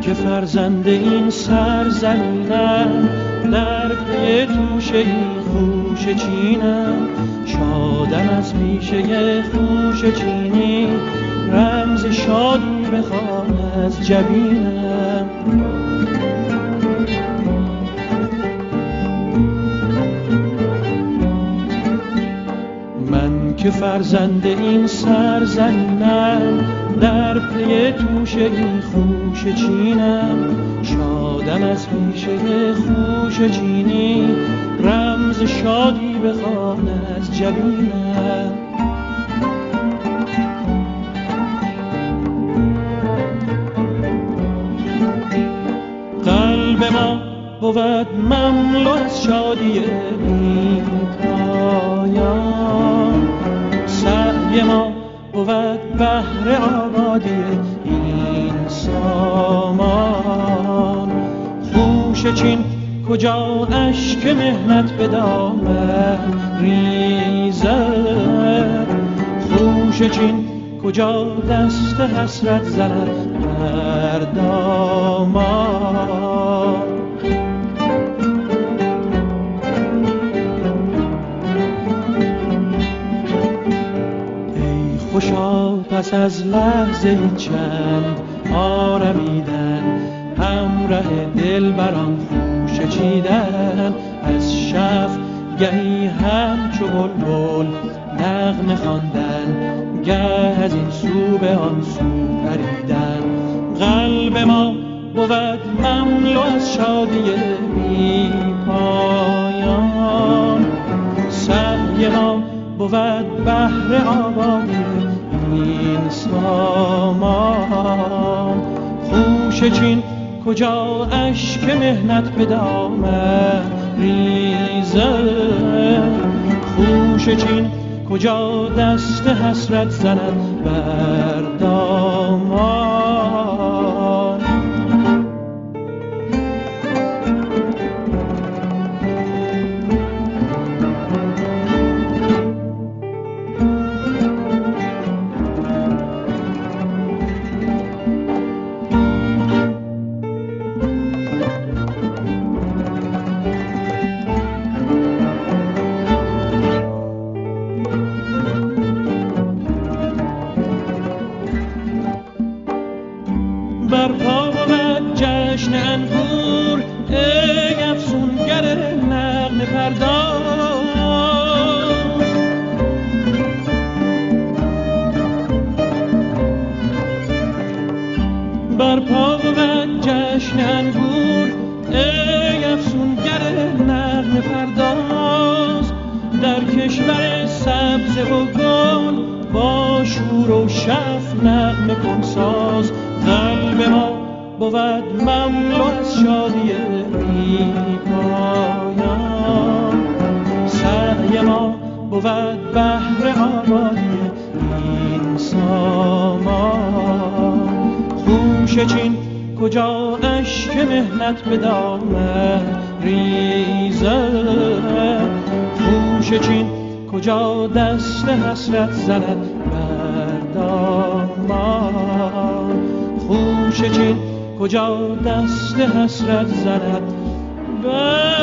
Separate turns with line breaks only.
که فرزند این سرزمینم، در پی توشه خوشه چینم. شادم از پیشه خوشه چینی، رمز شادی بخوان از جبینم. من که فرزند این سرزمینم، در پی توشه خوشه چینم. شادم از پیشه خوشه چینی، رمز شادی بخوان از جبینم. قلب ما بود مملو از شادی بی پایان، سعی ما بود بهر آبادی این سامان. خوشه چین کجا اشک مهنت به دامن ریزد، خوشه چین کجا دست حسرت زند بر دامان. ای خوشا پس از لحظه چند آرمیدن، همراه دلبران خوشه چیدن. از شف گهی همچو بلبل نغمه خواندن، گه از این سو به آن سو پریدن. قلب ما بود مملو از شادی بی پایان، سعی ما بود بهر آبادی این سامان. خوشه چین کجا اشک مهنت به دامن ریزد، خوشه چین کجا دست حسرت زند بر دامان. برپا بود جشن انگور، ای افسونگر نغمه پرداز. برپا بود جشن انگور، ای افسونگر نغمه پرداز. در کشور سبز و گل با شور و شف نغمه کن ساز. قلب ما بود مملو از شادی بی پایان، سعی ما بود بهر آبادی این سامان. خوشه چین کجا اشک مهنت به دامن ریزد، خوشه چین کجا دست حسرت زند بر دامان. خوشه چین کجا دست حسرت زند بر